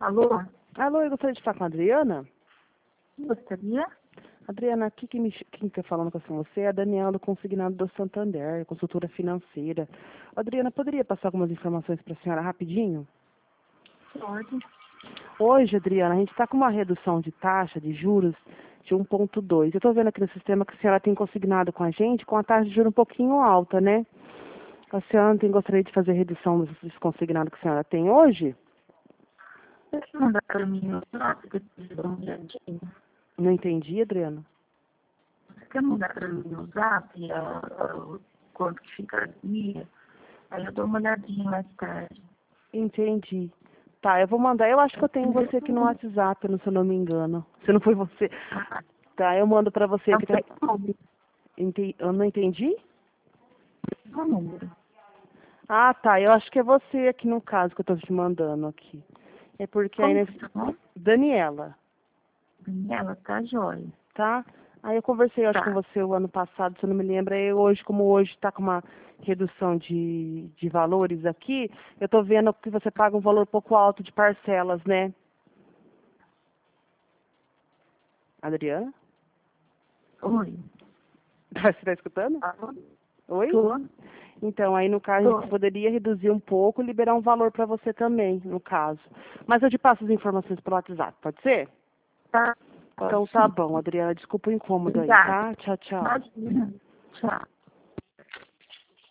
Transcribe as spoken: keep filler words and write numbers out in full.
Alô? Alô, eu gostaria de falar com a Adriana. Gostaria? Adriana, aqui quem, me, quem está falando com você é a Daniela do Consignado do Santander, consultora financeira. Adriana, poderia passar algumas informações para a senhora rapidinho? Pode. Hoje, Adriana, a gente está com uma redução de taxa de juros de um vírgula dois. Eu estou vendo aqui no sistema que a senhora tem consignado com a gente com a taxa de juros um pouquinho alta, né? A senhora tem, gostaria de fazer redução desse consignado que a senhora tem hoje? Você quer mandar para mim no WhatsApp que eu preciso dar uma olhadinha? Não entendi, Adriana. Você quer mandar para mim no WhatsApp a, a, o quanto que fica a dia? Aí eu dou uma olhadinha mais tarde. Entendi. Tá, eu vou mandar. Eu acho que eu tenho você aqui no WhatsApp, se eu não me engano. Se não foi você. Ah, Tá, eu mando pra você é aqui. Tá... um número. Ente... Eu não entendi? É um número. Ah, tá. Eu acho que é você aqui no caso que eu tô te mandando aqui. É porque aí... Como Nesse... que tá bom? Daniela, Daniela, tá jóia. tá? Aí eu conversei, eu acho, com Tá. você o ano passado, se eu não me lembro. Aí hoje, como hoje tá com uma redução de, de valores aqui, eu tô vendo que você paga um valor pouco alto de parcelas, né? Adriana? Oi. Você está escutando? Alô? Oi? Tô. Então, aí no caso, a Tô. gente poderia reduzir um pouco e liberar um valor para você também, no caso. Mas eu te passo as informações pelo WhatsApp, pode ser? Tá. Pode Então tá sim. bom, Adriana. Desculpa o incômodo aí, Obrigada. tá? Tchau, tchau. Imagina. Tchau.